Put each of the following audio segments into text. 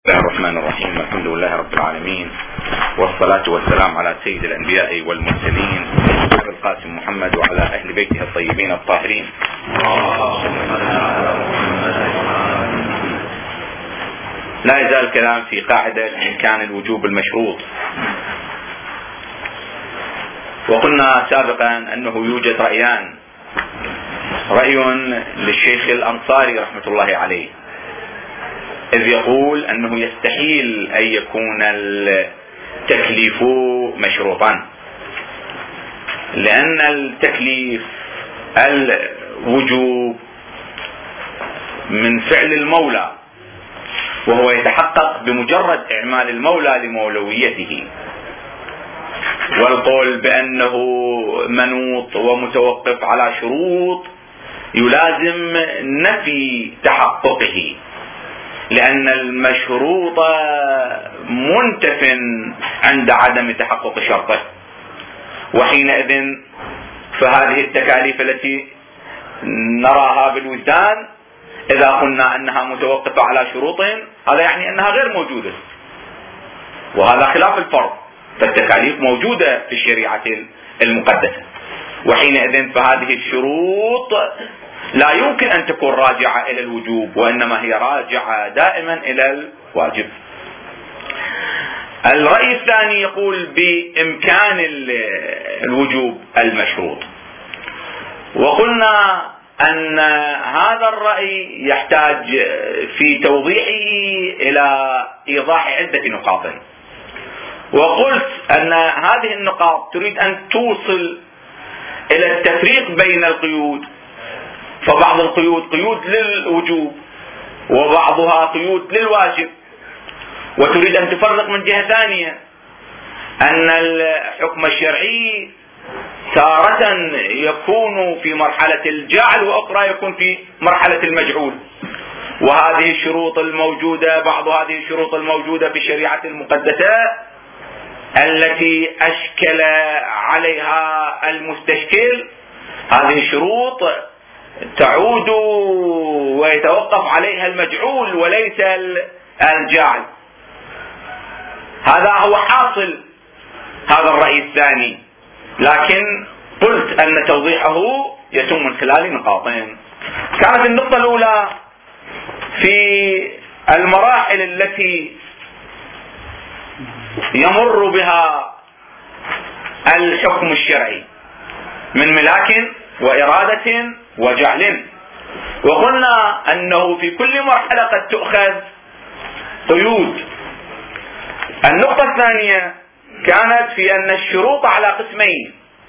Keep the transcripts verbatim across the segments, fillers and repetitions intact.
بسم الله الرحمن الرحيم. الحمد لله رب العالمين، والصلاة والسلام على سيد الأنبياء والمرسلين أبي القاسم محمد وعلى أهل بيته الطيبين الطاهرين. لا يزال الكلام في قاعدة إمكان الوجوب المشروط، وقلنا سابقا أنه يوجد رأيان: رأي للشيخ الأنصاري رحمة الله عليه، إذ يقول أنه يستحيل أن يكون التكليف مشروطا، لأن التكليف الوجوب من فعل المولى، وهو يتحقق بمجرد إعمال المولى لمولويته، والقول بأنه منوط ومتوقف على شروط يلازم نفي تحققه، لأن المشروط منتف عند عدم تحقق شرطه. وحينئذ فهذه التكاليف التي نراها بالوجدان إذا قلنا أنها متوقفة على شروط، هذا يعني أنها غير موجودة، وهذا خلاف الفرض، فالتكاليف موجودة في الشريعة المقدسة. وحينئذ فهذه الشروط لا يمكن أن تكون راجعة إلى الوجوب، وإنما هي راجعة دائما إلى الواجب. الرأي الثاني يقول بإمكان الوجوب المشروط، وقلنا أن هذا الرأي يحتاج في توضيحه إلى إيضاح عدة نقاط، وقلت أن هذه النقاط تريد أن توصل إلى التفريق بين القيود، فبعض القيود قيود للوجوب وبعضها قيود للواجب، وتريد أن تفرق من جهة ثانية أن الحكم الشرعي تارة يكون في مرحلة الجعل وأخرى يكون في مرحلة المجعول، وهذه الشروط الموجودة بعض هذه الشروط الموجودة في الشريعة المقدسة التي أشكل عليها المستشكل، هذه الشروط تعود ويتوقف عليها المجعول وليس الجاعل. هذا هو حاصل هذا الرأي الثاني، لكن قلت أن توضيحه يتم من خلال نقاطين. كانت النقطة الأولى في المراحل التي يمر بها الحكم الشرعي من ملاك وإرادة وجعل، وقلنا أنه في كل مرحلة قد تؤخذ قيود. النقطة الثانية كانت في أن الشروط على قسمين: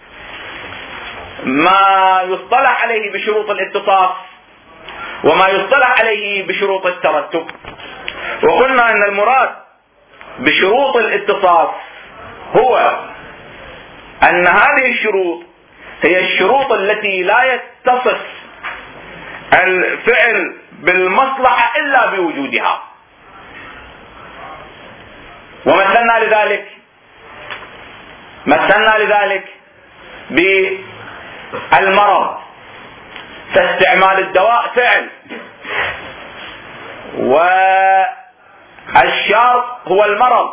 ما يصطلح عليه بشروط الاتصاف وما يصطلح عليه بشروط الترتب. وقلنا أن المراد بشروط الاتصاف هو أن هذه الشروط هي الشروط التي لا يتصف الفعل بالمصلحة إلا بوجودها. ومثلنا لذلك مثلنا لذلك بالمرض، فاستعمال الدواء فعل، والشرط هو المرض،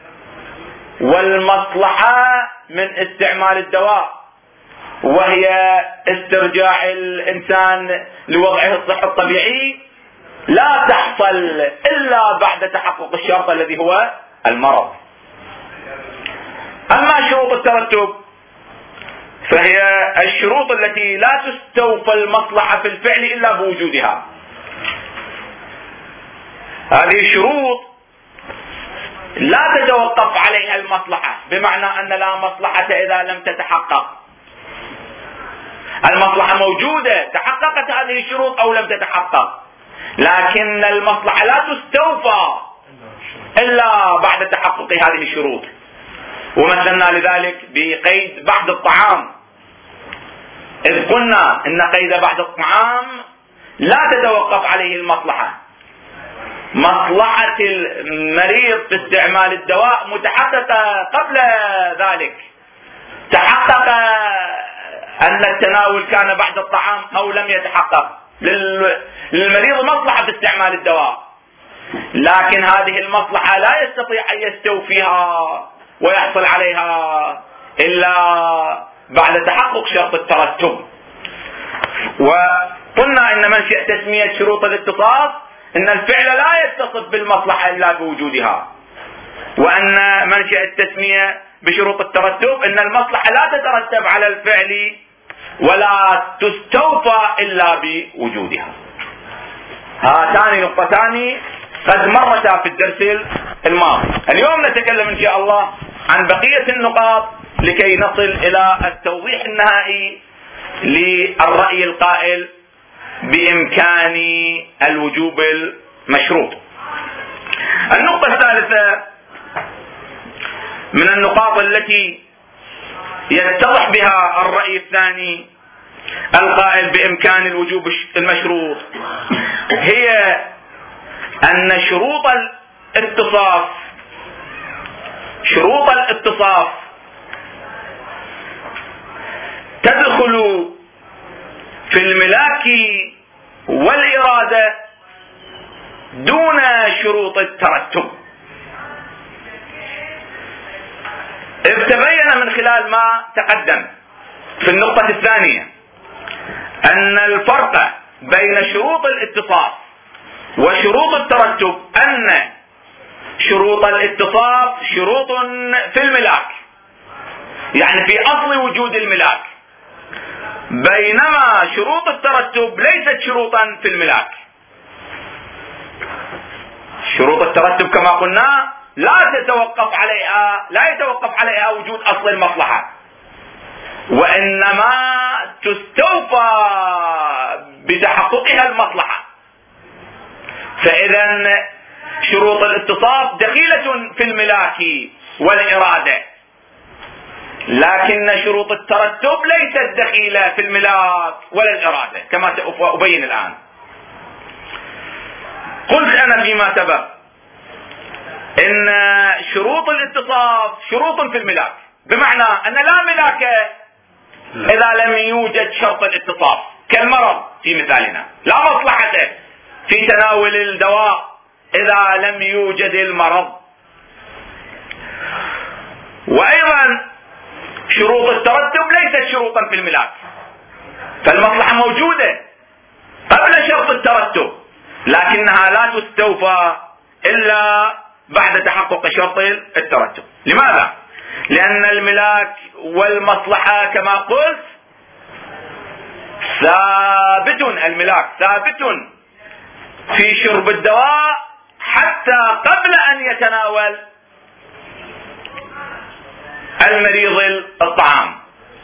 والمصلحة من استعمال الدواء وهي استرجاع الإنسان لوضعه الصحي الطبيعي لا تحصل إلا بعد تحقق الشرط الذي هو المرض. أما شروط الترتب فهي الشروط التي لا تستوفى المصلحة في الفعل إلا بوجودها. هذه الشروط لا تتوقف عليها المصلحة، بمعنى أن لا مصلحة إذا لم تتحقق. المصلحة موجودة، تحققت هذه الشروط أو لم تتحقق، لكن المصلحة لا تستوفى إلا بعد تحقق هذه الشروط. ومثلنا لذلك بقيد بعد الطعام، إذ قلنا إن قيد بعد الطعام لا تتوقف عليه المصلحة. مصلحة المريض في استعمال الدواء متحققة قبل ذلك، تحقق أن التناول كان بعد الطعام أو لم يتحقق. للمريض مصلحة في استعمال الدواء، لكن هذه المصلحة لا يستطيع أن يستوفيها ويحصل عليها إلا بعد تحقق شرط الترتب. وقلنا إن منشأ تسمية شروط الاتصاف إن الفعل لا يتصف بالمصلحة إلا بوجودها، وأن منشأ التسمية بشروط الترتب إن المصلحة لا تترتب على الفعل ولا تستوفى إلا بوجودها. هاتان نقطتان قد مرتا في الدرس الماضي. اليوم نتكلم إن شاء الله عن بقية النقاط لكي نصل إلى التوضيح النهائي للرأي القائل بإمكان الوجوب المشروط. النقطة الثالثة من النقاط التي يتضح بها الرأي الثاني القائل بإمكان الوجوب المشروط هي أن شروط الاتصاف شروط الاتصاف تدخل في الملاك والإرادة دون شروط الترتب. تبين من خلال ما تقدم في النقطة الثانية أن الفرق بين شروط الاتصاف وشروط الترتب أن شروط الاتصاف شروط في الملاك، يعني في أصل وجود الملاك، بينما شروط الترتب ليست شروطا في الملاك. شروط الترتب كما قلنا لا تتوقف عليها لا يتوقف عليها وجود أصل المصلحة، وإنما تستوفى بتحققها المصلحة. فإذا شروط الاتصاف دخيلة في الملاك والإرادة، لكن شروط الترتب ليست دخيلة في الملاك ولا الإرادة كما سأبين الآن. قلت أنا فيما سبق إن شروط الاتصاف شروط في الملاك، بمعنى أن لا ملاك إذا لم يوجد شرط الاتصاف، كالمرض في مثالنا، لا مصلحة في تناول الدواء إذا لم يوجد المرض. وأيضا شروط الترتب ليست شروطا في الملاك، فالمصلحة موجودة قبل شرط الترتب لكنها لا تستوفى إلا بعد تحقق شرط الترتب. لماذا؟ لأن الملاك والمصلحة كما قلت ثابت، الملاك ثابت في شرب الدواء حتى قبل أن يتناول المريض الطعام.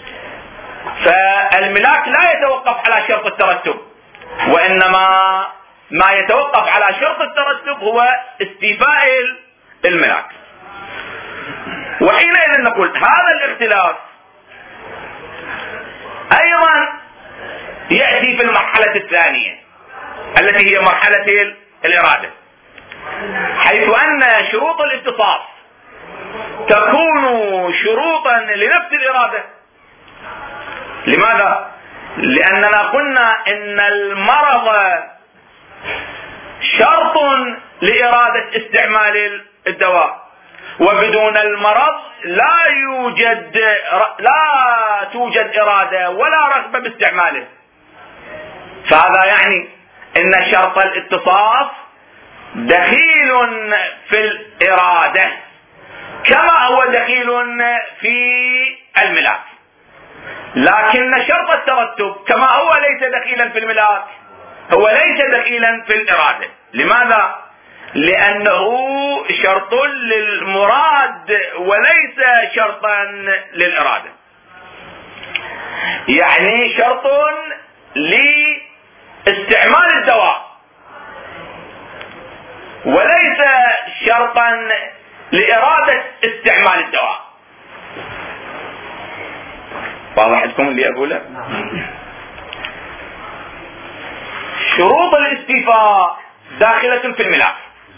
فالملاك لا يتوقف على شرط الترتب، وإنما ما يتوقف على شرط الترتب هو استيفاء الملاك. وحينئذ نقول هذا الاختلاف أيضا يأتي في المرحلة الثانية التي هي مرحلة الإرادة، حيث أن شروط الاتصاف تكون شروطا لنفس الإرادة. لماذا؟ لأننا قلنا إن المرض شرط لإرادة استعمال الدواء، وبدون المرض لا يوجد لا توجد إرادة ولا رغبة باستعماله. فهذا يعني إن شرط الاتصاف دخيل في الإرادة كما هو دخيل في الملاك، لكن شرط الترتب كما هو ليس دخيلا في الملاك هو ليس دخيلا في الإرادة. لماذا؟ لأنه شرط للمراد وليس شرطا للإرادة، يعني شرط لاستعمال الدواء وليس شرطا لإرادة استعمال الدواء. واضح لكم اللي أقوله؟ شروط الاستيفاء داخلة في الملاك.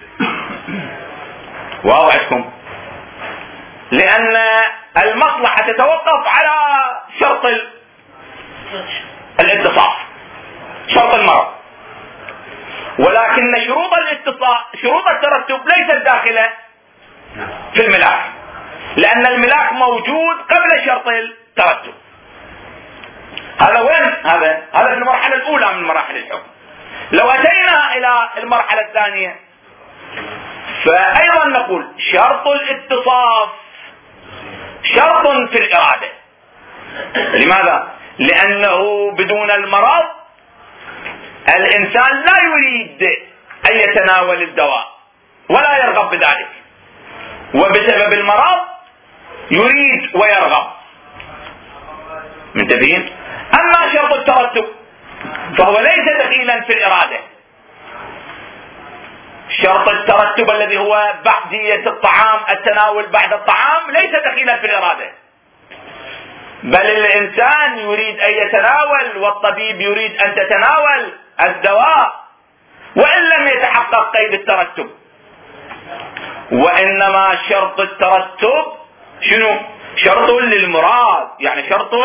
واضح لكم؟ لأن المصلحة تتوقف على شرط الاتصاف، شرط المرض، ولكن شروط الاتصال شروط الترتب ليست داخلة في الملاك، لأن الملاك موجود قبل شرط الترتب. هذا وين؟ هذا هذا في المرحلة الأولى من مراحل الحكم. لو أتينا إلى المرحلة الثانية فأيضا نقول شرط الاتصاف شرط في الإرادة. لماذا؟ لأنه بدون المرض الإنسان لا يريد أن يتناول الدواء ولا يرغب بذلك، وبسبب المرض يريد ويرغب. منتبهين؟ أما شرط الترتب فهو ليس دخيلا في الإرادة. شرط الترتب الذي هو بعدية الطعام، التناول بعد الطعام، ليس دخيلا في الإرادة، بل الإنسان يريد أن يتناول والطبيب يريد أن تتناول الدواء وإن لم يتحقق قيد الترتب. وإنما شرط الترتب شنو؟ شرط للمراد، يعني شرط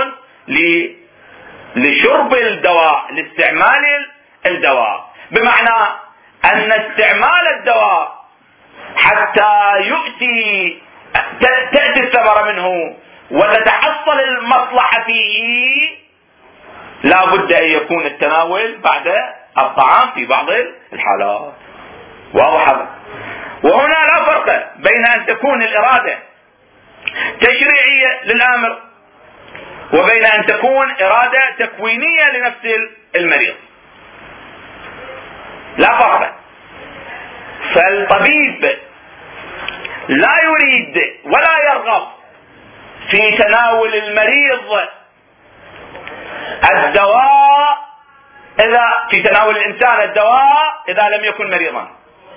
لشرب الدواء، لاستعمال الدواء، بمعنى أن استعمال الدواء حتى يؤتي تأتي الثمرة منه وتتحصل المصلحة فيه لا بد أن يكون التناول بعد الطعام في بعض الحالات. واضح هذا؟ وهنا لا فرق بين أن تكون الإرادة تشريعية للآمر وبين أن تكون إرادة تكوينية لنفس المريض، لا فرق. فالطبيب لا يريد ولا يرغب في تناول المريض الدواء إذا في تناول الإنسان الدواء إذا لم يكن مريضا،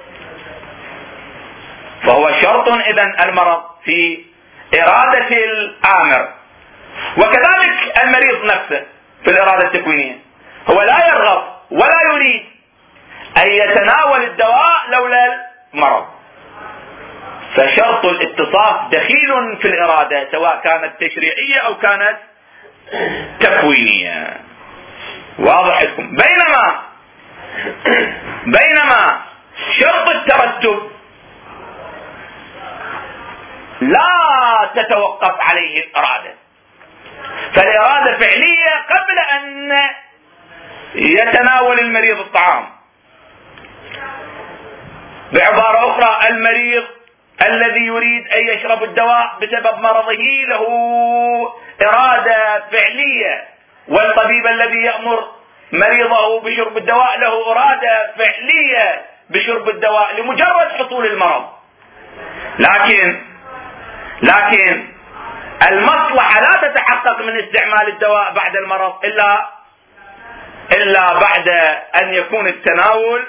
فهو شرط إذن المرض في إرادة الآمر. وكذلك المريض نفسه في الإرادة التكوينية هو لا يرغب ولا يريد أن يتناول الدواء لولا المرض. فشرط الاتصاف دخيل في الإرادة سواء كانت تشريعية أو كانت تكوينية. واضح لكم؟ بينما بينما شرط الترتب لا تتوقف عليه الإرادة، فالإرادة فعلية قبل أن يتناول المريض الطعام. بعبارة أخرى المريض الذي يريد أن يشرب الدواء بسبب مرضه له إرادة فعلية، والطبيب الذي يأمر مريضه بشرب الدواء له إرادة فعلية بشرب الدواء لمجرد حصول المرض. لكن لكن المصلحة لا تتحقق من استعمال الدواء بعد المرض إلا إلا بعد أن يكون التناول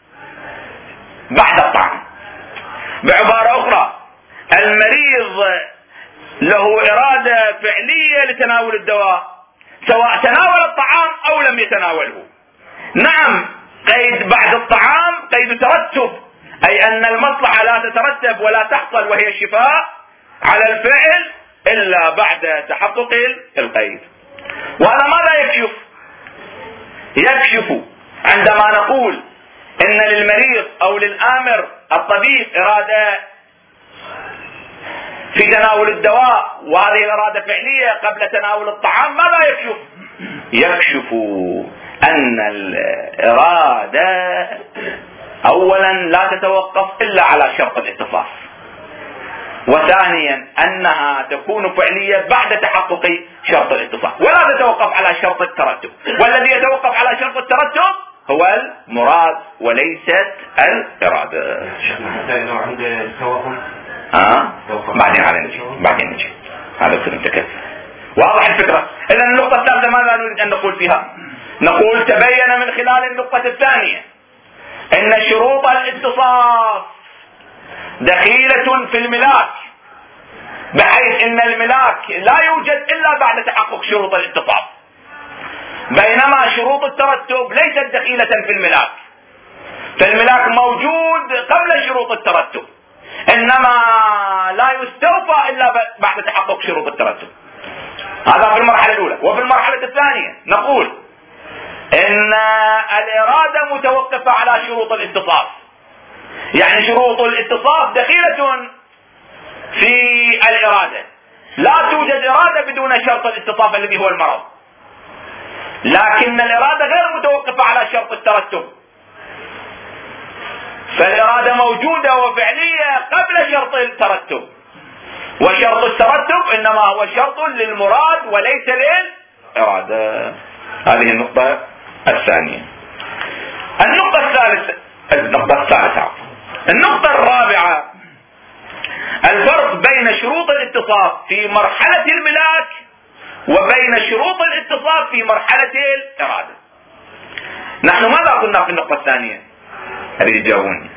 بعد الطعام. بعبارة أخرى المريض له إرادة فعلية لتناول الدواء سواء تناول الطعام أو لم يتناوله. نعم، قيد بعد الطعام قيد ترتب، أي أن المصلحة لا تترتب ولا تحصل وهي الشفاء على الفعل إلا بعد تحقق القيد. وهذا ماذا يكشف؟ يكشف عندما نقول إن للمريض أو للآمر الطبيب إرادة في تناول الدواء وهذه الإرادة فعلية قبل تناول الطعام، ماذا يكشف؟ يكشف أن الإرادة أولا لا تتوقف إلا على شرط الاتصاف، وثانيا أنها تكون فعلية بعد تحقق شرط الاتصاف ولا تتوقف على شرط الترتب، والذي يتوقف على شرط الترتب هو المراد وليست الإرادة. عند توهم ها بعدين على نجي بعدين نجي هذا كله متكفل. واضح الفكرة؟ إذا النقطة الثالثة ماذا نريد أن نقول فيها؟ نقول تبين من خلال النقطة الثانية أن شروط الاتصاف دخيلة في الملاك، بحيث أن الملاك لا يوجد إلا بعد تحقق شروط الاتصاف، بينما شروط الترتب ليست دخيلة في الملاك، فالملاك موجود قبل شروط الترتب، إنما لا يستوفى إلا بعد تحقق شروط الترتب. هذا في المرحلة الأولى. وفي المرحلة الثانية نقول ان الارادة متوقفة على شروط الاتصاف، يعني شروط الاتصاف دخيلة في الارادة، لا توجد ارادة بدون شرط الاتصاف الذي هو المرض، لكن الارادة غير متوقفة على شرط الترتب، فالارادة موجودة وفعلية قبل شرط الترتب، وشرط الترتب انما هو شرط للمراد وليس للارادة. هذه النقطة الثانية. النقطة الثالثة النقطة الثالثة النقطة الرابعة الفرق بين شروط الاتصاف في مرحلة الملاك وبين شروط الاتصاف في مرحلة الإرادة. نحن ماذا قلنا في النقطة الثانية؟ أريد تجاوبوني،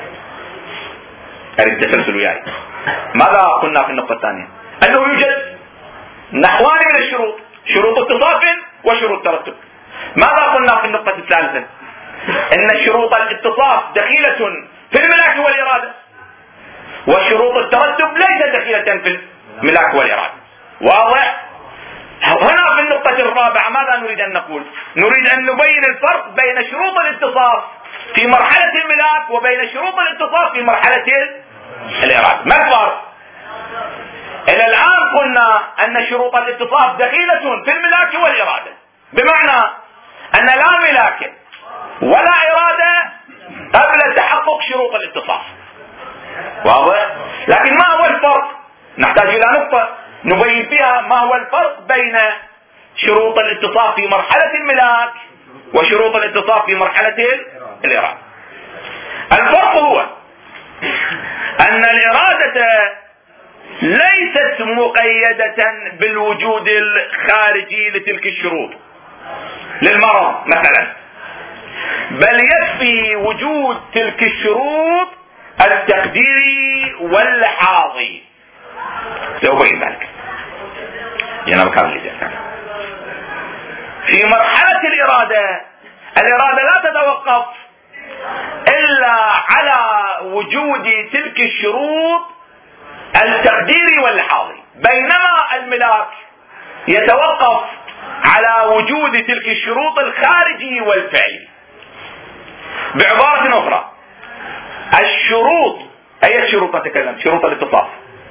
أريد تسلسل وياي. ماذا قلنا في النقطة الثانية؟ أنه يوجد نحوان من الشروط، شروط اتصاف وشروط ترتب. ماذا قلنا في النقطة الثالثة؟ أن شروط الاتصاف دخيلة في الملاك والإرادة، وشروط الترتب ليست دخيلة في الملاك والإرادة. واضح؟ هنا في النقطة الرابعة ماذا نريد أن نقول؟ نريد أن نبين الفرق بين شروط الاتصاف في مرحلة الملاك وبين شروط الاتصاف في مرحلة الإرادة. ما الفرق؟ إلى الآن قلنا أن شروط الاتصاف دخيلة في الملاك والإرادة، بمعنى أن لا ملاك ولا إرادة قبل تحقق شروط الاتصاف. واضح؟ لكن ما هو الفرق؟ نحتاج إلى نقطة نبين فيها ما هو الفرق بين شروط الاتصاف في مرحلة الملاك وشروط الاتصاف في مرحلة الإرادة. الفرق هو أن الإرادة ليست مقيدة بالوجود الخارجي لتلك الشروط للمرض مثلا، بل يكفي وجود تلك الشروط التقديري واللحاظي. سأبين ذلك. جناب كامل. في مرحلة الإرادة، الإرادة لا تتوقف إلا على وجود تلك الشروط التقديري واللحاظي، بينما الملاك يتوقف على وجود تلك الشروط الخارجي والفعلي. بعبارة أخرى، الشروط، أي الشروط نتكلم؟ شروط الاتصاف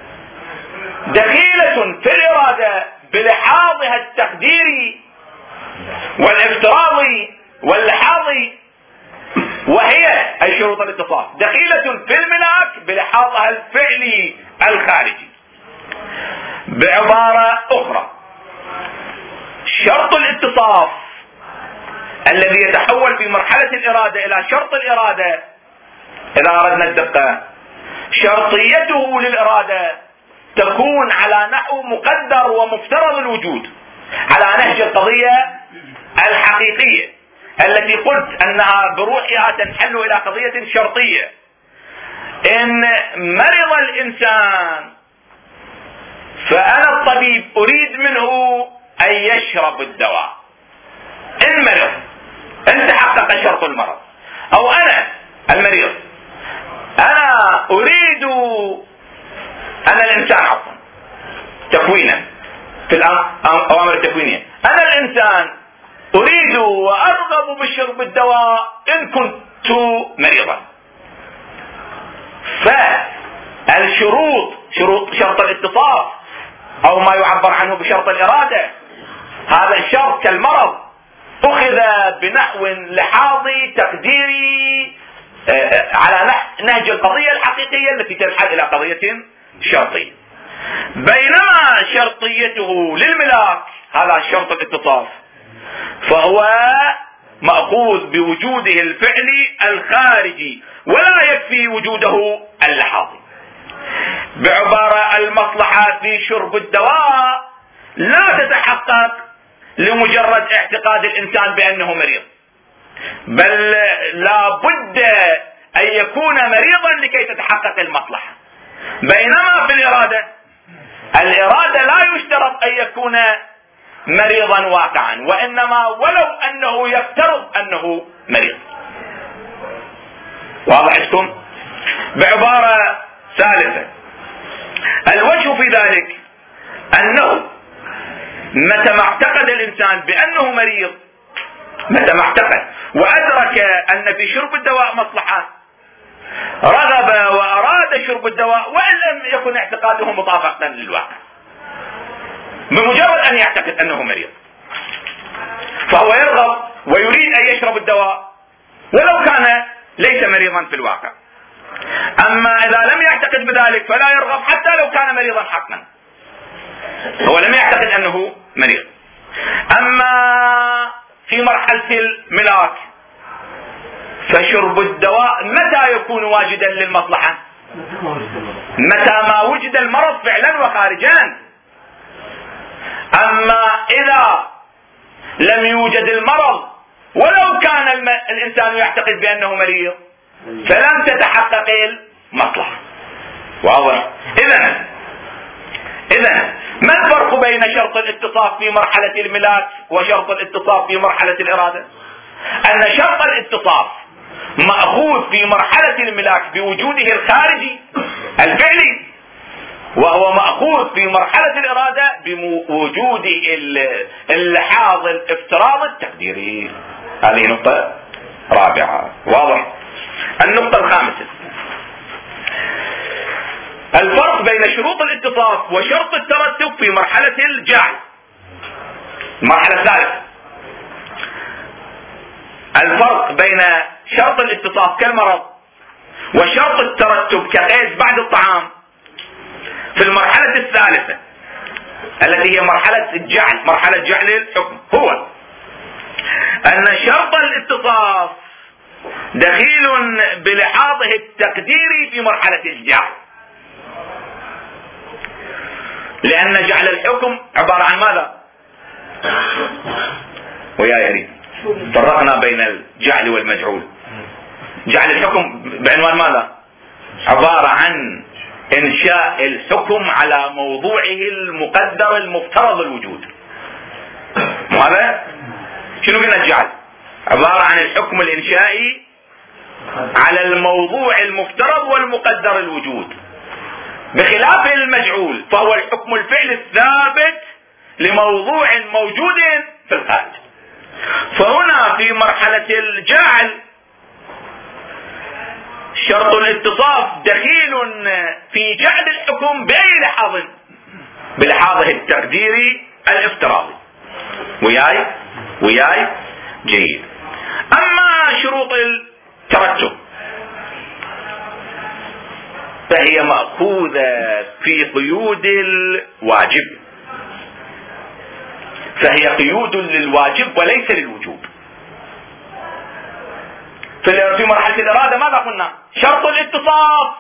دخيلة في الإرادة بلحاظها التقديري والافتراضي واللحاظي، وهي أي شروط الاتصاف دخيلة في الملاك بلحاظها الفعلي الخارجي. بعبارة أخرى، شرط الاتصاف الذي يتحول في مرحلة الإرادة إلى شرط الإرادة، إذا أردنا الدقة، شرطيته للإرادة تكون على نحو مقدر ومفترض الوجود، على نهج القضية الحقيقية التي قلت أنها بروحها تنحل إلى قضية شرطية. إن مرض الإنسان فأنا الطبيب أريد منه أن يشرب الدواء. إن مرض، إن تحقق شرط المرض، أو أنا المريض أنا أريد، أنا الإنسان عفوا تكوينا في الأوامر التكوينية، أنا الإنسان أريد وأرغب بشرب الدواء إن كنت مريضا. فالشروط، شروط شرط الاتصاف أو ما يعبر عنه بشرط الإرادة، هذا الشرط كالمرض أخذ بنحو لحاظي تقديري على نهج القضية الحقيقية التي تنحل إلى قضية شرطية. بينما شرطيته للملاك، هذا شرط الاتصاف، فهو مأخوذ بوجوده الفعلي الخارجي ولا يكفي وجوده اللحاظي. بعبارة، المصلحة في شرب الدواء لا تتحقق لمجرد اعتقاد الإنسان بأنه مريض، بل لا بد أن يكون مريضا لكي تتحقق المصلحة. بينما في الإرادة، الإرادة لا يشترط أن يكون مريضا واقعا، وإنما ولو أنه يفترض أنه مريض. واضح لكم؟ بعبارة ثالثة، الوجه في ذلك أنه متى ما اعتقد الإنسان بأنه مريض متى ما اعتقد وأدرك أن في شرب الدواء مصلحة رغب وأراد شرب الدواء وإن لم يكن اعتقاده مطابقا للواقع، بمجرد أن يعتقد أنه مريض فهو يرغب ويريد أن يشرب الدواء ولو كان ليس مريضا في الواقع. أما إذا لم يعتقد بذلك فلا يرغب حتى لو كان مريضا حقا، هو لم يعتقد أنه مريض. أما في مرحلة الملاك فشرب الدواء متى يكون واجدا للمصلحة؟ متى ما وجد المرض فعلا وخارجا. أما إذا لم يوجد المرض ولو كان الم... الإنسان يعتقد بأنه مريض فلم تتحقق المصلحة. واضح؟ إذن إذن ما الفرق بين شرط الاتصاف في مرحلة الملاك وشرط الاتصاف في مرحلة الإرادة؟ أن شرط الاتصاف مأخوذ في مرحلة الملاك بوجوده الخارجي الفعلي، وهو مأخوذ في مرحلة الإرادة بوجود اللحاظ الافتراضي التقديري. هذه نقطة رابعة. واضح؟ النقطة الخامسة الفرق بين شروط الاتصاف وشرط الترتب في مرحلة الجعل. المرحلة الثالثة الفرق بين شرط الاتصاف كالمرض وشرط الترتب كغيث بعد الطعام في المرحلة الثالثة التي هي مرحلة الجعل، مرحلة جعل الحكم، هو أن شرط الاتصاف دخيل بلحاظه التقديري في مرحلة الجعل، لأن جعل الحكم عبارة عن ماذا؟ ويا يريد فرقنا بين الجعل والمجعول. جعل الحكم بعنوان ماذا؟ عبارة عن إنشاء الحكم على موضوعه المقدر المفترض الوجود. ماذا؟ شنو قلنا الجعل؟ عبارة عن الحكم الإنشائي على الموضوع المفترض والمقدر الوجود، بخلاف المجعول فهو الحكم الفعل الثابت لموضوع موجود في الخارج. فهنا في مرحلة الجعل شرط الاتصاف دخيل في جعل الحكم بأي لحاظ؟ بلحاظه التقديري الافتراضي. وياي وياي جيد. أما شروط الترتب فهي مأخوذة في قيود الواجب، فهي قيود للواجب وليس للوجوب. في مرحلة الإرادة ماذا قلنا؟ شرط الاتصاف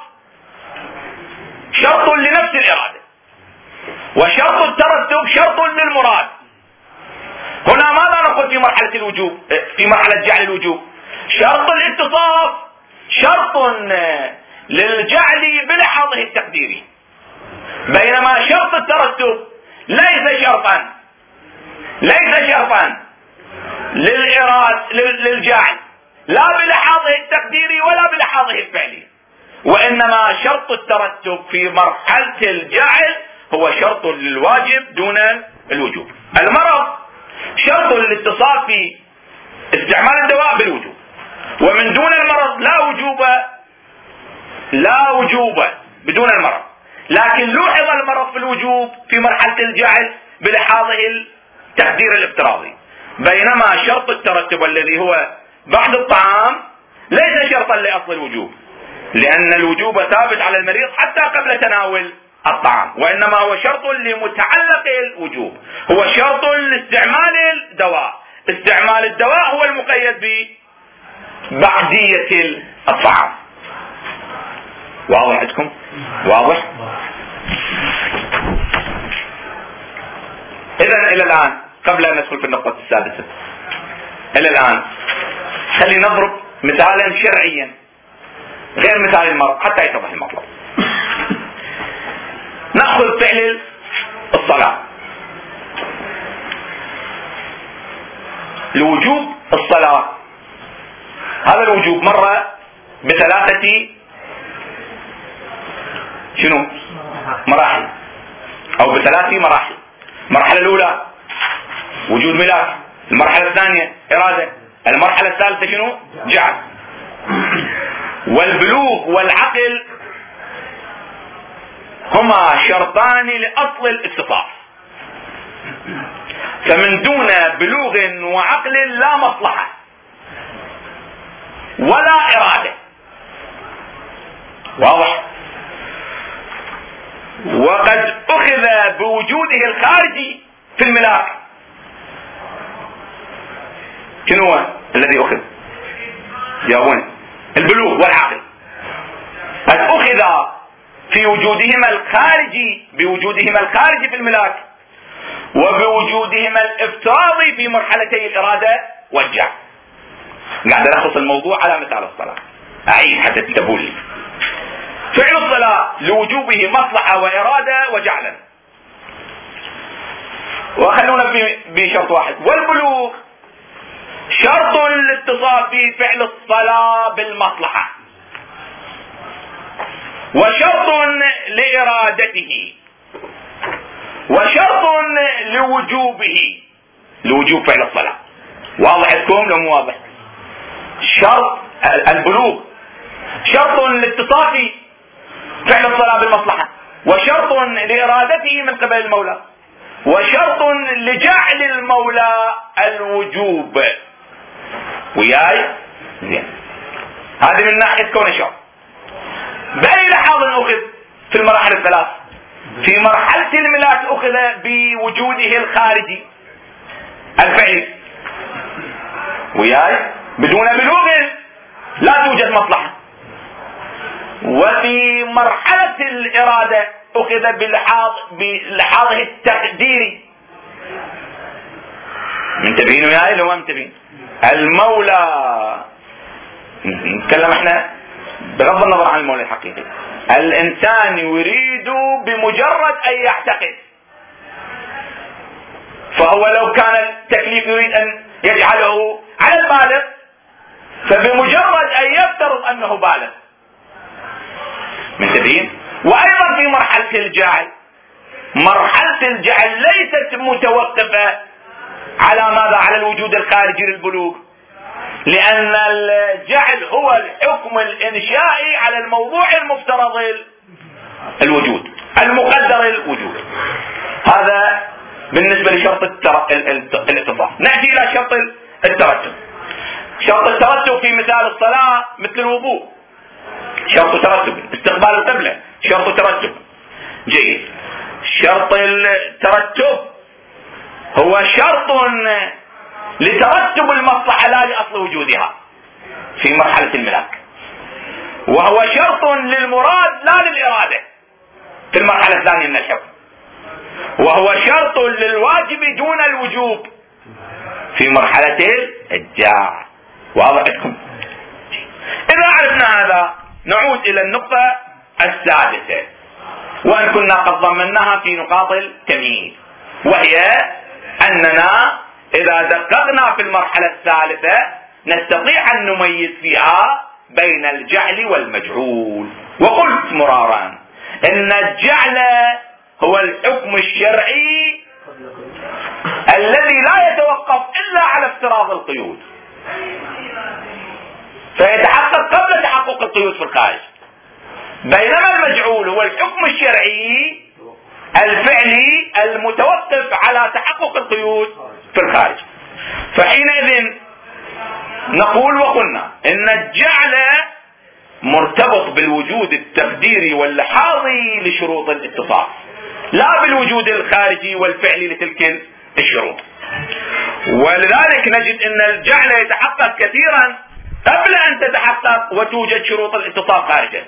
شرط لنفس الإرادة، وشرط الترتب شرط للمراد. هنا ماذا نقول في مرحلة الوجوب؟ في مرحلة جعل الوجوب شرط الاتصاف شرط للجعل بلحاظه التقديري، بينما شرط الترتب ليس شرطا ليس شرطا للإرادة للجعل لا بلحاظه التقديري ولا بلحاظه الفعلي، وإنما شرط الترتب في مرحلة الجعل هو شرط للواجب دون الوجوب. المرض شرط للاتصاف في استعمال الدواء بالوجوب، ومن دون المرض لا وجوب لا وجوب بدون المرض، لكن لوحظ المرض في الوجوب في مرحلة الجعل بلحاظه التقدير الافتراضي، بينما شرط الترتب الذي هو بعد الطعام ليس شرطا لأصل الوجوب، لأن الوجوب ثابت على المريض حتى قبل تناول الطعام، وإنما هو شرط لمتعلق الوجوب، هو شرط لاستعمال الدواء. استعمال الدواء هو المقيد ببعدية الطعام. واضح عندكم؟ واضح؟ إذن إلى الآن قبل أن ندخل في النقطة السادسة، إلى الآن خلي نضرب مثالا شرعيا غير مثال المرض حتى يتضح المطلب. نأخذ فعل الصلاة. الوجوب الصلاة هذا الوجوب مر بثلاثة شنو مراحل أو بثلاث مراحل. المرحلة الأولى وجود ملاك المرحلة الثانية إرادة، المرحلة الثالثة شنو؟ جعل. والبلوغ والعقل هما شرطان لأصل الاتصاف، فمن دون بلوغ وعقل لا مصلحة ولا إرادة. واضح؟ وقد أخذ بوجوده الخارجي في الملاك. شنو هو الذي أخذ؟ جاوبوني. البلوغ والعقل قد أخذ في وجودهما الخارجي بوجودهما الخارجي في الملاك، وبوجودهما الافتراضي في مرحلتي الإرادة والجعل. قاعد ألخص الموضوع على مثال الصلاة، أعيد حتى تنتبهوا لي. فعل الصلاة لوجوبه مصلحة وإرادة وجعلا، وخلونا بشرط واحد، والبلوغ شرط الاتصاف في فعل الصلاة بالمصلحة، وشرط لإرادته، وشرط لوجوبه، لوجوب فعل الصلاة. واضح لكم لو مو واضح؟ شرط البلوغ شرط لاتصاف فعل الصلاة بالمصلحة، وشرط لإرادته من قبل المولى، وشرط لجعل المولى الوجوب. وياي زين؟ هذه من ناحية كون شرط. بأي لحاظ أخذ في المراحل الثلاث؟ في مرحلة الملاك أخذ بوجوده الخارجي الفعلي، وياي؟ بدون بلوغ لا توجد مصلحة. وفي مرحلة الإرادة أخذ بلحاظ بلحاظه التقديري. منتبهين وياي لو ما منتبهين؟ المولى، نتكلم احنا بغض النظر عن المولى الحقيقي، الإنسان يريد بمجرد أن يعتقد، فهو لو كان التكليف يريد أن يجعله على البالغ، فبمجرد أن يفترض أنه بالغ. منتبهين؟ وأيضا في مرحلة الجعل، مرحلة الجعل ليست متوقفة على ماذا؟ على الوجود الخارجي للبلوغ، لأن الجعل هو الحكم الإنشائي على الموضوع المفترض الوجود، المقدر الوجود. هذا بالنسبة لشرط الاتصاف. نأتي إلى شرط الترتب. شرط الترتب في مثال الصلاة مثل الوضوء، شرط ترتب. استقبال القبلة شرط ترتب. جيد. شرط الترتب هو شرط لترتب المصلحة لا لأصل وجودها في مرحلة الملاك، وهو شرط للمراد لا للإرادة في المرحلة الثانية من الحكم، وهو شرط للواجب دون الوجوب في مرحلة الجعل. واضح لكم؟ إذا عرفنا هذا نعود إلى النقطة السادسة، وأن كنا قد ضمناها في نقاط التمييز، وهي أننا إذا دققنا في المرحلة الثالثة نستطيع أن نميز فيها بين الجعل والمجعول. وقلت مرارا إن الجعل هو الحكم الشرعي الذي لا يتوقف إلا على افتراض القيود، فيتحقق قبل تحقق القيود في الخارج، بينما المجعول هو الحكم الشرعي الفعلي المتوقف على تحقق القيود في الخارج. فحينئذ نقول وقلنا إن الجعل مرتبط بالوجود التقديري واللحاظي لشروط الاتصاف، لا بالوجود الخارجي والفعلي لتلك الشروط. ولذلك نجد أن الجعل يتحقق كثيرا قبل أن تتحقق وتوجد شروط الاتصاف خارجا.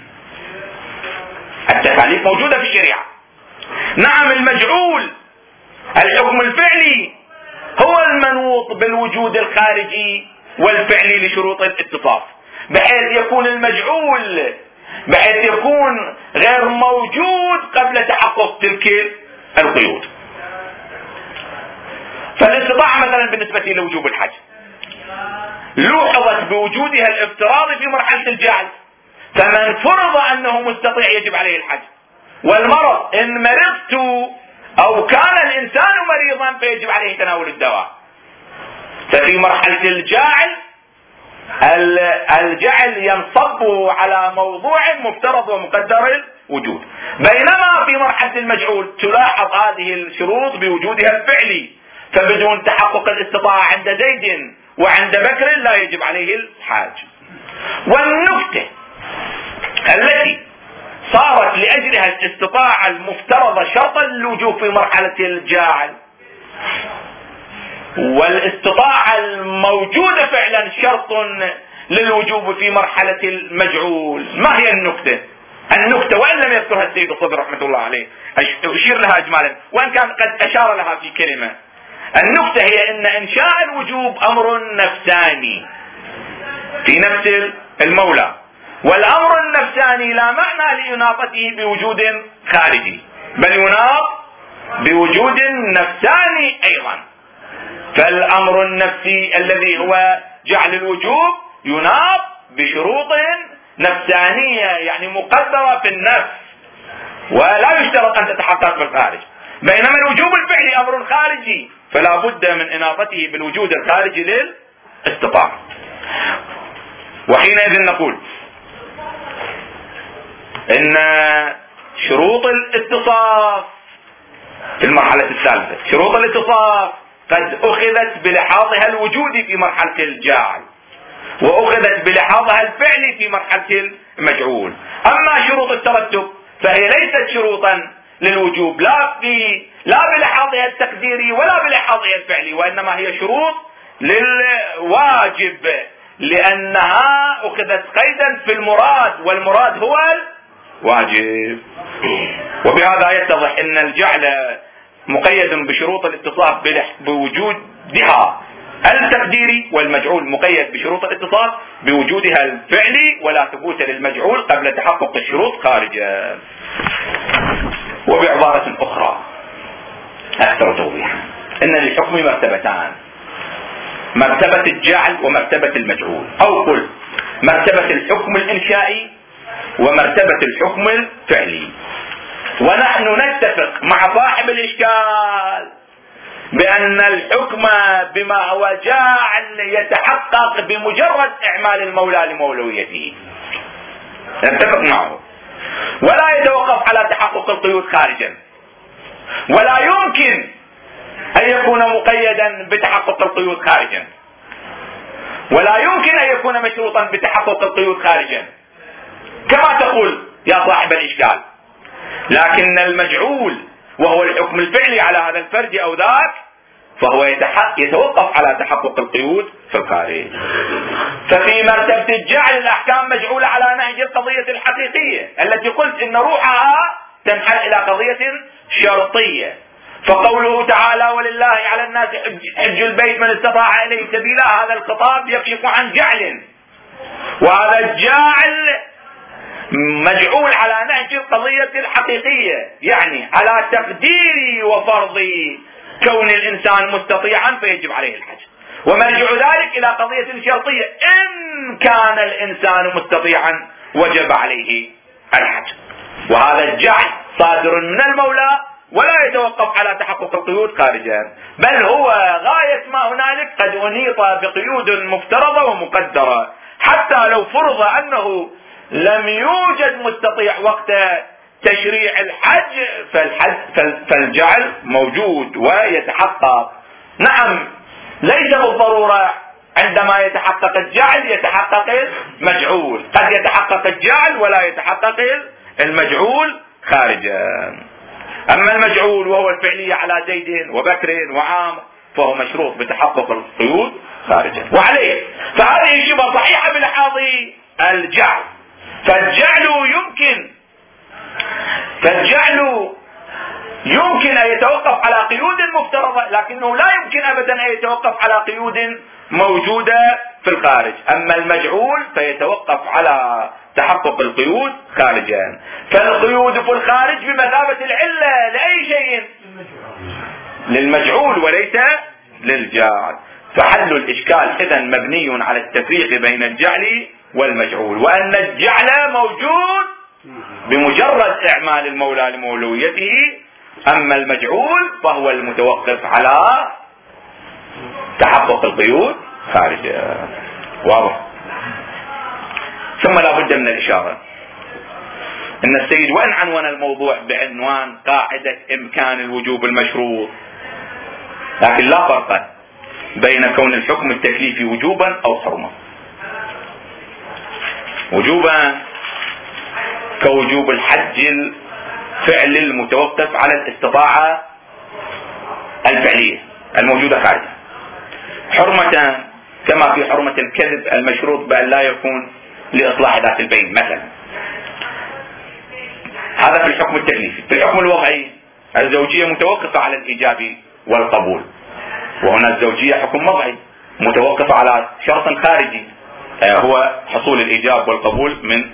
التكاليف موجودة في الشريعة. نعم، المجعول الحكم الفعلي هو المنوط بالوجود الخارجي والفعلي لشروط الاتصاف، بحيث يكون المجعول بحيث يكون غير موجود قبل تحقق تلك القيود. فالاستطاعة مثلا بالنسبة لوجوب الحج لوحظت بوجودها الافتراضي في مرحلة الجعل، فمن فرض أنه مستطيع يجب عليه الحج. والمرض إن مرضت أو كان الإنسان مريضا فيجب عليه تناول الدواء، ففي مرحلة الجعل الجعل ينصب على موضوع مفترض ومقدر الوجود، بينما في مرحلة المجعول تلاحظ هذه الشروط بوجودها الفعلي، فبدون تحقق الاستطاعة عند زيد وعند بكر لا يجب عليه الحاج. والنكتة التي صارت لأجلها الاستطاعة المفترضة شرطا للوجوب في مرحلة الجاعل، والاستطاعة الموجودة فعلا شرط للوجوب في مرحلة المجعول. ما هي النكتة؟ النكتة وإن لم يذكرها السيد الصدر رحمة الله عليه أشير لها إجمالا وإن كان قد أشار لها في كلمة. النكتة هي أن إنشاء الوجوب أمر نفساني في نفس المولى، والأمر النفساني لا معنى لإناطته بوجود خارجي، بل يناط بوجود نفساني أيضا. فالأمر النفسي الذي هو جعل الوجوب يناط بشروط نفسانية يعني مقدرة في النفس ولا يشترط أن تتحقق بالخارج، بينما الوجوب الفعلي أمر خارجي فلا بد من إناطته بالوجود الخارجي للاستطاعة. وحينئذ نقول إن شروط الاتصاف في المرحلة الثالثة، شروط الاتصاف قد أخذت بلحاظها الوجودي في مرحلة الجاعل، وأخذت بلحاظها الفعلي في مرحلة المجعول. أما شروط الترتب فهي ليست شروطا للوجوب لا في لا بلحاظها التقديري ولا بلحاظها الفعلي، وإنما هي شروط للواجب لأنها أخذت قيدا في المراد، والمراد هو الواجب. وبهذا يتضح أن الجعل مقيد بشروط الاتصاف بوجودها التقديري، والمجعول مقيد بشروط الاتصاف بوجودها الفعلي، ولا ثبوت للمجعول قبل تحقق الشروط خارجا. وبعبارة أخرى أكثر توضيحا أن للحكم مرتبتان، مرتبة الجعل ومرتبة المجعول، أو قل مرتبة الحكم الإنشائي ومرتبة الحكم الفعلي. ونحن نتفق مع صاحب الإشكال بأن الحكم بما هو جاعل يتحقق بمجرد إعمال المولى لمولويته، نتفق معه، ولا يتوقف على تحقق القيود خارجا، ولا يمكن أن يكون مقيدا بتحقق القيود خارجا، ولا يمكن أن يكون مشروطا بتحقق القيود خارجا كما تقول يا صاحب الإشكال. لكن المجعول وهو الحكم الفعلي على هذا الفرد أو ذاك فهو يتوقف على تحقق القيود في الخارج. ففي مرتبة الجعل الأحكام مجعولة على نهج القضية الحقيقية التي قلت إن روحها تنحل إلى قضية شرطية. فقوله تعالى ولله على الناس حج البيت من استطاع إليه سبيلا، هذا الخطاب يكشف عن جعل، وهذا الجاعل مجعول على نهج القضية الحقيقية، يعني على تقدير وفرض كون الإنسان مستطيعا فيجب عليه الحج، ومرجع ذلك إلى قضية شرطية، إن كان الإنسان مستطيعا وجب عليه الحج. وهذا الجعل صادر من المولى ولا يتوقف على تحقق القيود خارجا، بل هو غاية ما هنالك قد أنيط بقيود مفترضة ومقدرة، حتى لو فرض أنه لم يوجد مستطيع وقت تشريع الحج فالحج فالجعل موجود ويتحقق. نعم ليس بالضرورة عندما يتحقق الجعل يتحقق المجعول، قد يتحقق الجعل ولا يتحقق المجعول خارجا. أما المجعول وهو الفعلي على زيد وبكر وعامر فهو مشروط بتحقق القيود خارجا. وعليه فهذه شبه صحيحة بلحاظ الجعل. فالجعل يمكن فالجعل يمكن أن يتوقف على قيود مفترضة، لكنه لا يمكن أبدا أن يتوقف على قيود موجودة في الخارج. أما المجعول فيتوقف على تحقق القيود خارجا. فالقيود في الخارج بمثابة العلة لأي شيء، للمجعول وليس للجعل. فحل الإشكال إذن مبني على التفريق بين الجعل والمجعول، وأن الجعل موجود بمجرد إعمال المولى لمولويته، أما المجعول فهو المتوقف على تحقق القيود خارجه. واضح. ثم لا بد من الإشارة أن السيد وإن عنون الموضوع بعنوان قاعدة إمكان الوجوب المشروط، لكن لا فرق بين كون الحكم التكليفي وجوبا أو حرمة. وجوبا كوجوب الحج الفعل المتوقف على الاستطاعة الفعلية الموجودة خارجه. حرمة كما في حرمة الكذب المشروط بأن لا يكون لإصلاح ذات البين مثلا. هذا في الحكم التكليفي. في الحكم الوضعي الزوجية متوقفة على الإيجاب والقبول، وهنا الزوجية حكم وضعي متوقفة على شرط خارجي هو حصول الإيجاب والقبول من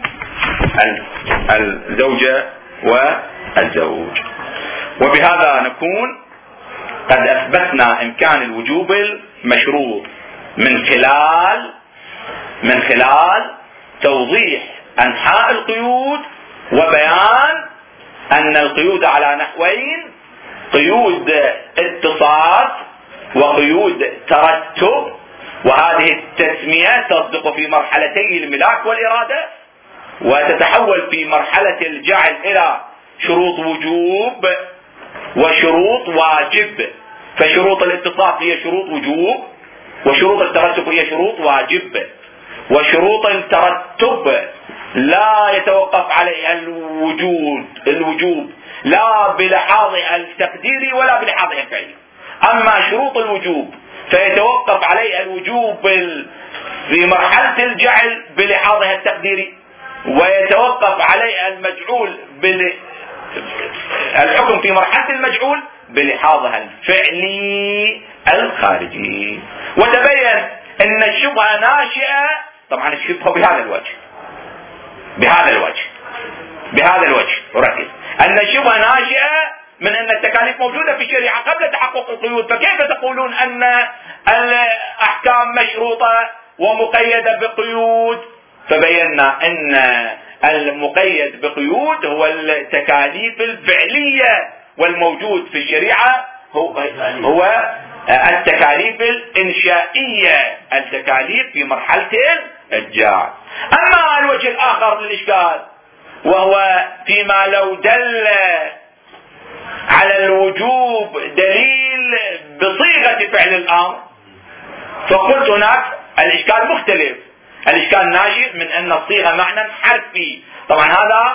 الزوجة والزوج. وبهذا نكون قد أثبتنا إمكان الوجوب المشروط من خلال من خلال توضيح أنحاء القيود وبيان أن القيود على نحوين: قيود اتصاف وقيود ترتب، وهذه التسمية تصدق في مرحلتي الملاك والإرادة، وتتحول في مرحلة الجعل إلى شروط وجوب وشروط واجب. فشروط الاتصاف هي شروط وجوب، وشروط الترتب هي شروط واجب. وشروط الترتب لا يتوقف عليها الوجود الوجوب لا بلحاظها التقديري ولا بلحاظها الفعلي. أما شروط الوجوب فيتوقف عليها الوجوب في مرحلة الجعل بلحاظها التقديري، ويتوقف عليها المجعول بال... الحكم في مرحلة المجعول بلحاظها الفعلي الخارجي. وتبين أن الشبهة ناشئة، طبعا الشبهة بهذا الوجه بهذا الوجه بهذا الوجه وركز أن الشبهة ناشئة من أن التكاليف موجودة في الشريعة قبل تحقق القيود، فكيف تقولون أن الأحكام مشروطة ومقيدة بقيود؟ فبينا أن المقيد بقيود هو التكاليف الفعلية، والموجود في الشريعة هو, هو التكاليف الإنشائية، التكاليف في مرحلة الجعل. أما الوجه الآخر للإشكال وهو فيما لو دل على الوجوب دليل بصيغة فعل الأمر، فقلت هناك الإشكال مختلف. الإشكال ناشئ من أن الصيغة معنى حرفي. طبعا هذا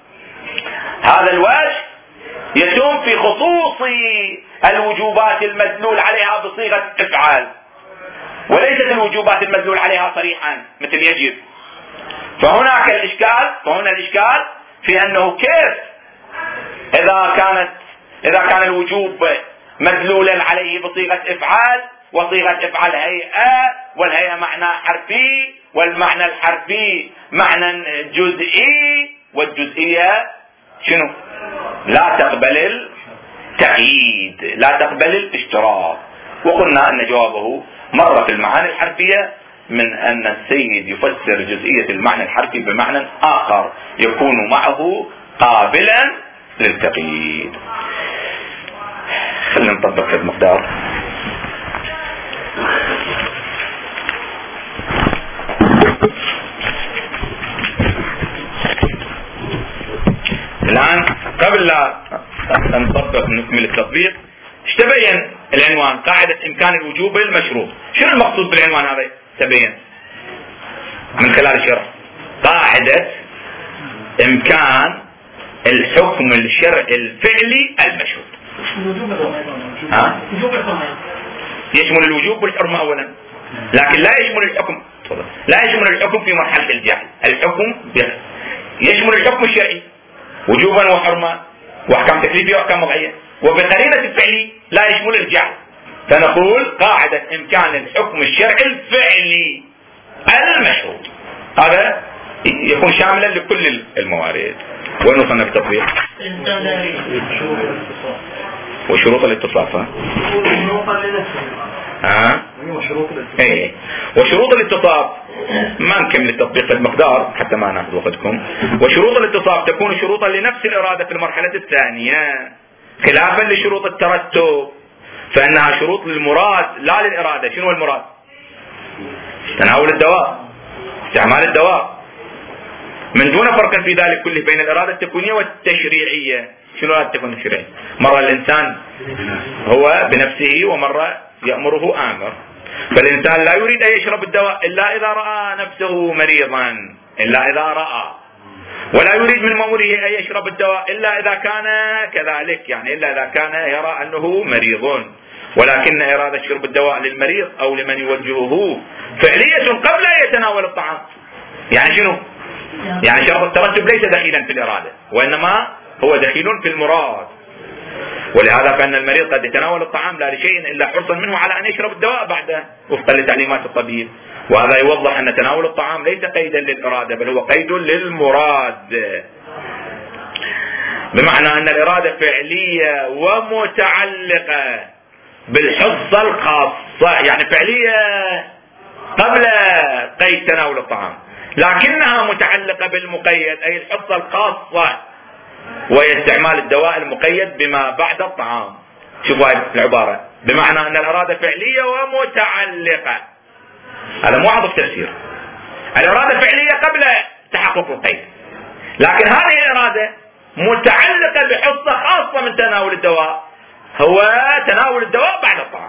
هذا الوجه يتم في خصوص الوجوبات المدلول عليها بصيغة افعال، وليست الوجوبات المدلول عليها صريحا مثل يجب. فهناك الإشكال فهنا الإشكال في أنه كيف إذا كانت إذا كان الوجوب مدلولا عليه بصيغة افعال، وصيغة افعال هيئة، والهيئة معنى حرفي، والمعنى الحرفي معنى جزئي، والجزئية شنو؟ لا تقبل التقييد، لا تقبل الاشتراط. وقلنا أن جوابه مرة في المعاني الحرفية من أن السيد يفسر جزئية المعنى الحرفي بمعنى آخر يكون معه قابلا للتقييد. خلينا نطبق في المقدار. الآن قبل لا نطبق نكمل التطبيق، ايش تبين العنوان؟ قاعدة إمكان الوجوب المشروط. شنو المقصود بالعنوان هذا؟ تبين من خلال الشرح قاعدة إمكان الحكم الشرعي الفعلي المشروط. ها؟ يشمل الوجوب والحرمة أولا، لكن لا يشمل الحكم لا يشمل الحكم في مرحلة الجهل. الحكم يشمل الحكم الشرعي وجوبا وحرمة واحكام تكليفية واحكام وضعية، وبقرينة الفعلي لا يشمل الجعل. فنقول قاعدة إمكان الحكم الشرعي الفعلي المشروط، هذا يكون شاملا لكل الموارد. وين وصلنا في التطبيق؟ وشروط الاتصاف. ها؟ ايه وشروط الاتصاف ما نكمل التطبيق المقدار حتى ما ناخذ وقتكم. وشروط الاتصاف تكون شروطا لنفس الإرادة في المرحلة الثانية، خلافا لشروط الترتب فإنها شروط للمراد لا للإرادة. شنو المراد؟ تناول الدواء، استعمال الدواء، من دون فرق في ذلك كله بين الإرادة التكوينية والتشريعية. شنو الإرادة التكوينية والتشريعية؟ مرة الإنسان هو بنفسه ومرة يأمره آمر. فالإنسان لا يريد أن يشرب الدواء إلا إذا رأى نفسه مريضا، إلا إذا رأى، ولا يريد من مأموره أن يشرب الدواء إلا إذا كان كذلك، يعني إلا إذا كان يرى أنه مريض. ولكن إرادة شرب الدواء للمريض أو لمن يوجهه فعلية قبل أن يتناول الطعام. يعني شنو؟ يعني شرط الترتب ليس دخيلا في الإرادة، وإنما هو دخيل في المراد. ولهذا فإن المريض قد يتناول الطعام لا لشيء إلا حرصا منه على أن يشرب الدواء بعده وفقا لتعليمات الطبيب. وهذا يوضح أن تناول الطعام ليس قيدا للإرادة، بل هو قيد للمراد، بمعنى أن الإرادة فعلية ومتعلقة بالحصة الخاصة، يعني فعلية قبل قيد تناول الطعام، لكنها متعلقة بالمقيد أي الحصة الخاصة، وهي استعمال الدواء المقيد بما بعد الطعام. شوفوا العبارة، بمعنى أن الإرادة فعلية ومتعلقة. هذا مو عضو تفسير. الإرادة فعلية قبل تحقق القيد، لكن هذه الإرادة متعلقة بحصة خاصة من تناول الدواء، هو تناول الدواء بعد الطعام،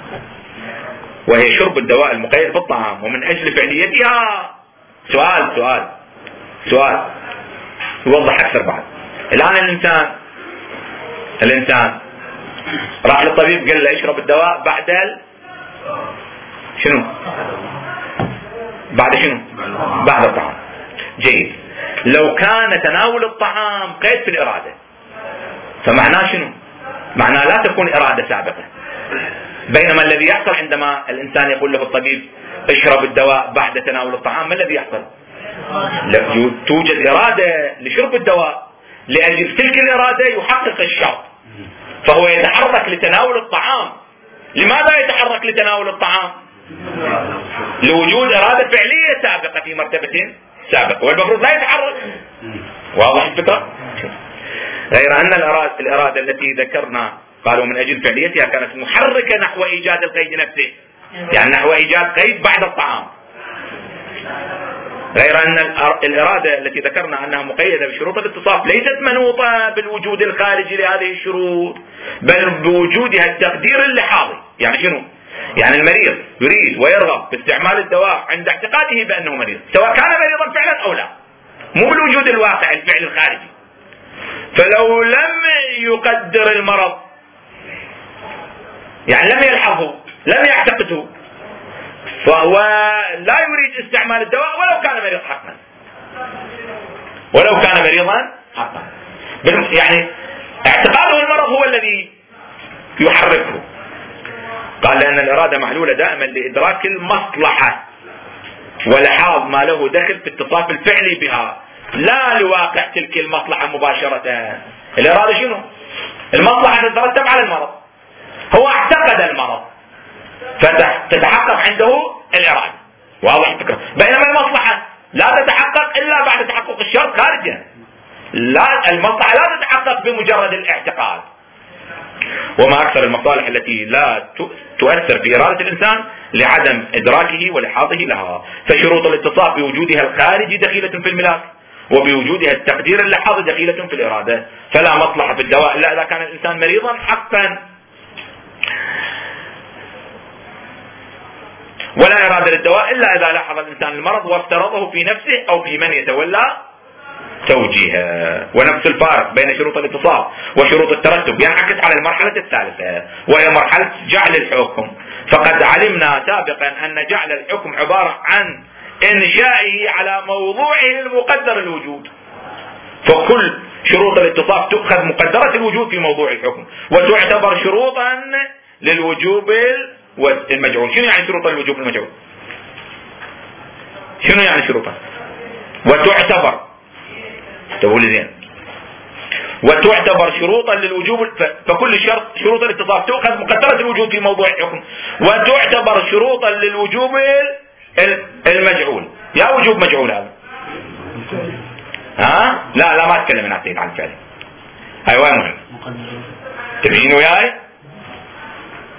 وهي شرب الدواء المقيد بالطعام. ومن أجل فعليتها سؤال سؤال سؤال يوضح أكثر بعد. الآن الإنسان الإنسان راح للطبيب قال له اشرب الدواء بعد ال... شنو؟ بعد شنو؟ بعد الطعام. جيد. لو كان تناول الطعام قيد في الإرادة فمعناه شنو؟ معناه لا تكون إرادة سابقة. بينما الذي يحصل عندما الإنسان يقول له الطبيب اشرب الدواء بعد تناول الطعام، ما الذي يحصل؟ توجد إرادة لشرب الدواء، لأجل تلك الإرادة يحقق الشرط، فهو يتحرك لتناول الطعام. لماذا يتحرك لتناول الطعام؟ لوجود إرادة فعلية سابقة في مرتبة سابقة، والمفروض لا يتحرك. واضح الفكرة؟ غير أن الإرادة التي ذكرنا قالوا من أجل فعليتها كانت محركة نحو إيجاد القيد نفسه، يعني نحو إيجاد قيد بعد الطعام. غير أن الإرادة التي ذكرنا أنها مقيدة بشروط الاتصاف ليست منوطة بالوجود الخارجي لهذه الشروط، بل بوجودها التقدير اللحاظي. يعني شنو؟ يعني المريض يريد ويرغب باستعمال الدواء عند اعتقاده بأنه مريض، سواء كان مريضا فعلا أو لا، مو بالوجود الواقع الفعل الخارجي. فلو لم يقدر المرض، يعني لم يلحظه، لم يعتقده، فهو لا يريد استعمال الدواء ولو كان مريض حقا، ولو كان مريضا حقا. يعني اعتقاده المرض هو الذي يحركه. قال لأن الإرادة معلولة دائما لإدراك المصلحة ولحاظ ما له دخل في اتصاف الفعل بها، لا لواقع تلك المصلحة مباشرة. الإرادة شنو؟ المصلحة تترتب على المرض، هو اعتقد المرض فتتحقق عنده الإرادة. واضح الفكرة؟ بينما المصلحة لا تتحقق إلا بعد تحقق الشرط خارجا. لا، المصلحة لا تتحقق بمجرد الاعتقاد. وما أكثر المصالح التي لا تؤثر في إرادة الإنسان لعدم إدراكه ولحاظه لها. فشروط الاتصاف بوجودها الخارجي دخيلة في الملاك، وبوجودها التقدير اللحاظي دخيلة في الإرادة. فلا مصلحة في الدواء إلا إذا كان الإنسان مريضا حقا، ولا إرادة للدواء إلا إذا لاحظ الإنسان المرض وافترضه في نفسه أو في من يتولى توجيهه. ونفس الفارق بين شروط الاتصاف وشروط الترتب ينعكس على المرحلة الثالثة، وهي مرحلة جعل الحكم. فقد علمنا سابقا أن جعل الحكم عبارة عن إنشائه على موضوعه المقدر الوجود. فكل شروط الاتصاف تؤخذ مقدرة الوجود في موضوع الحكم، وتعتبر شروطا للوجوب المجعول. شنو يعني شروط الوجوب المجعول؟ شنو يعني شروطا؟ وتعتبر تقول زين وتعتبر شروطا للوجوب. فكل شرط شروط الاتصاف تؤخذ مقدرة الوجود في موضوع الحكم، وتعتبر شروطا للوجوب المجعول. يا وجوب مجعول هذا؟ ها؟ لا لا ما اتكلم عن عن الفعل. هاي وين مهم؟ تبين وياي؟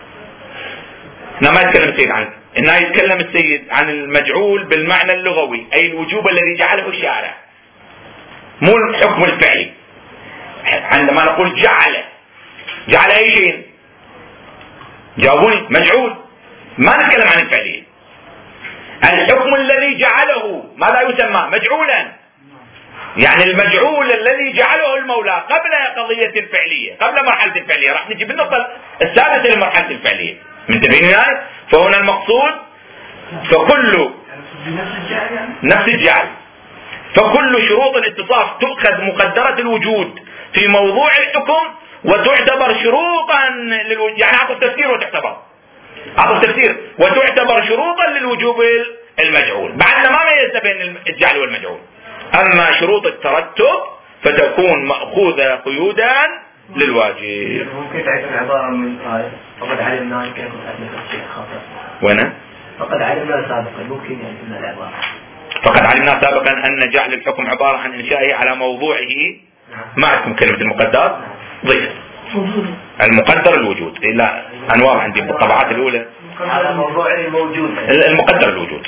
هنا ما يتكلم السيد عنه، هنا يتكلم السيد عن المجعول بالمعنى اللغوي، أي الوجوب الذي جعله الشارع، مو الحكم الفعلي. عندما نقول جعل، جعل أي شيء؟ جاوبوني. مجعول. ما نتكلم عن الفعلية. الحكم الذي جعله ماذا يسمى؟ مجعولا. يعني المجعول الذي جعله المولى قبل قضية الفعلية، قبل مرحلة الفعلية. راح نجي بالنقطة السادسة لمرحلة الفعلية. منتبهين هاي؟ فهنا المقصود فكل نفس الجعل، فكل شروط الاتصاف تؤخذ مقدرة الوجود في موضوع الحكم وتعتبر شروطا للوجود، يعني عطف تفسير وتعتبر عطف تفسير وتعتبر شروطا للوجوب المجعول. بعدنا ما ميزنا بين الجعل والمجعول. أما شروط الترتب فتكون مأخوذة قيودا للواجب. ممكن تعرف عبارة من آية فقد علمنا أن كان تفسير خاطئ. وين؟ فقد علمنا سابقا، ممكن يعني من العبارة فقد علمنا سابقا أن جعل الحكم عبارة عن إنشائه على موضوعه. ما عندكم كلمة المقدر؟ ضيف المقدر الوجود. إلا أنواع عندي بالطبعات الأولى على موضوع الموجود، المقدر الوجود.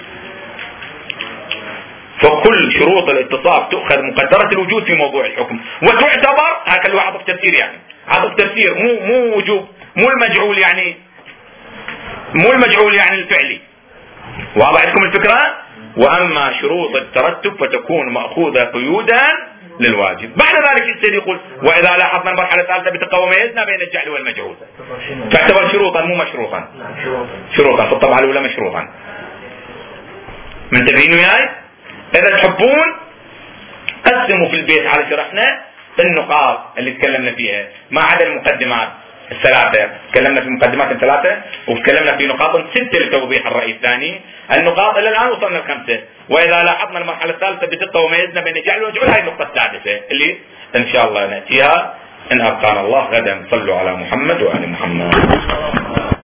فكل شروط الاتصاف تؤخذ مقدرة الوجود في موضوع الحكم وتعتبر، هكذا هو عطف تفسير، يعني عطف تفسير مو مو وجوب، مو المجعول يعني مو المجعول يعني الفعلي. واضح لكم الفكرة؟ وأما شروط الترتب فتكون مأخوذة قيودا للواجب. بعد ذلك السيد يقول وإذا لاحظنا المرحلة الثالثة بتقوى ميزنا بين الجعل والمجعول، تعتبر شروطا مو مشروطا. شروطا في الطبعة الأولى مشروطا. منتبهين وياي؟ إذا تحبون قسموا في البيت على شرحنا النقاط اللي تكلمنا فيها ما عدا المقدمات الثلاثة. تكلمنا في مقدمات ثلاثة وتكلمنا في نقاط ستة لتوضيح الرأي الثاني. النقاط إلى الآن وصلنا الخمسة. وإذا لاحظنا المرحلة الثالثة بدقة وميزنا بين الجعل والمجعول، هاي النقطة السادسة اللي إن شاء الله نأتيها إن أبقانا الله غدا. صلوا على محمد وآل محمد.